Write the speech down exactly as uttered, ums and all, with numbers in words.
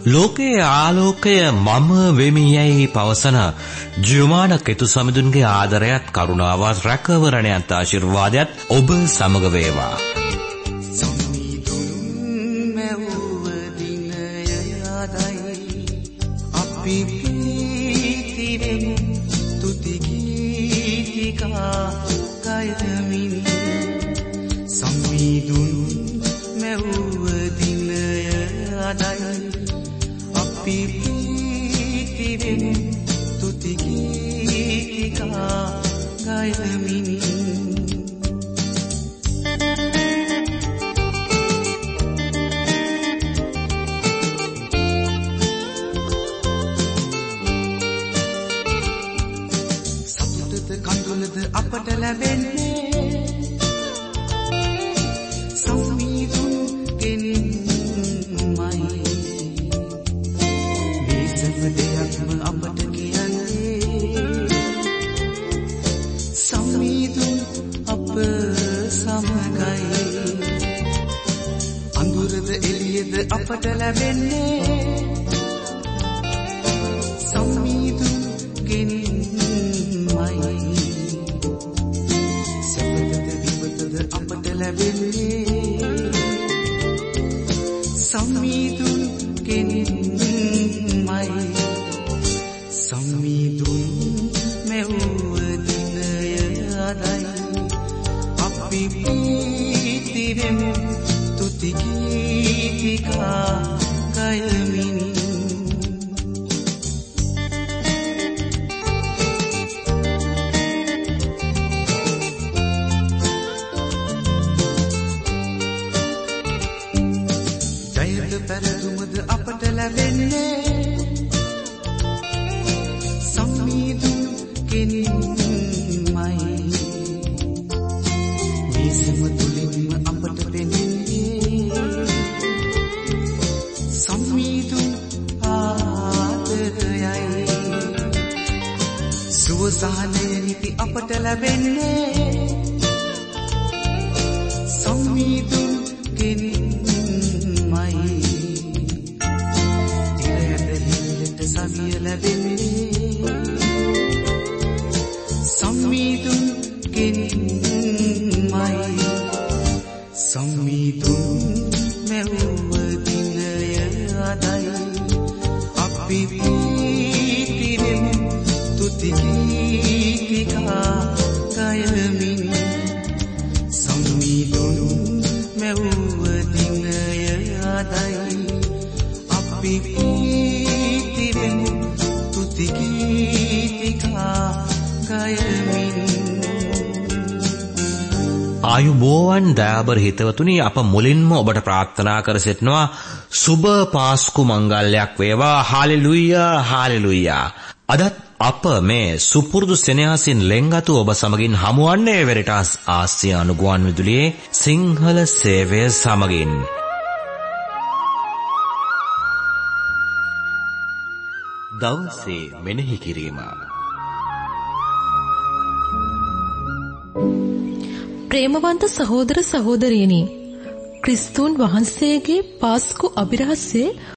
ලෝකයේ ආලෝකය මම වෙමි යයි පවසන ජුමාන කෙතු සමිඳුන්ගේ ආදරයත් කරුණාවත් රැකවරණයත් ආශිර්වාදයත් ඔබ සමග වේවා. අපට ලැබෙන්නේ සම්මීදුන් කෙනෙක්මයි. මේසම දෙයක්ම අපට කියන්නේ සම්මීදුන් අප සමගයි. අඳුරද එළියද අපට ලැබෙන්නේ සම්මීදුන් කෙනෙක්මයි. අපට ලැබෙන්නේ සම්මීදුන් කෙනෙක්මයි. සම්මීදුන් මෙව්ව දිනය අදයි අපි පීති වෙමු තුති ගීතිකා ගයමින්. පැරදුමද අපට ලැබෙන්නේ සම්මීදුන් කෙනෙක්මයි. මේසම තුලින්ම අපට පෙනෙන්නේ සම්මීදුන් ආදරයයි. සුවසහනය නිති අපට ලැබෙන්නේ සම්මීදුන් කෙනෙක්මයි. සවිය ලැබෙන්නේ සම්මීදුන් කෙනෙක්මයි. සම්මීදුන් මෙව්ව දිනය අදයි අපි පීති වෙමු තුති ගීතිකා ගයමින්. සම්මීදුන් මෙව්ව දිනය අදයි අපි ආයුබෝවන් දයාබර හිතවතුනි, අප මුලින්ම ඔබට ප්‍රාර්ථනා කර සිටිනවා සුබ පාස්කු මංගල්‍යයක් වේවා. හාලෙලූයා හාලෙලූයා. අදත් අප මේ සුපුරුදු සෙනෙහසින් ලෙන්ගතු ඔබ සමගින් හමුවන්නේ වෙරිටාස් ආසියානු ගුවන් විදුලියේ සිංහල සේවය සමගින්. දවසේ මෙනෙහි කිරීම. ප්‍රේමවන්ත සහෝදර සහෝදරියනි, ක්‍රිස්තුන් වහන්සේගේ පාස්කු අභිරහස්සේ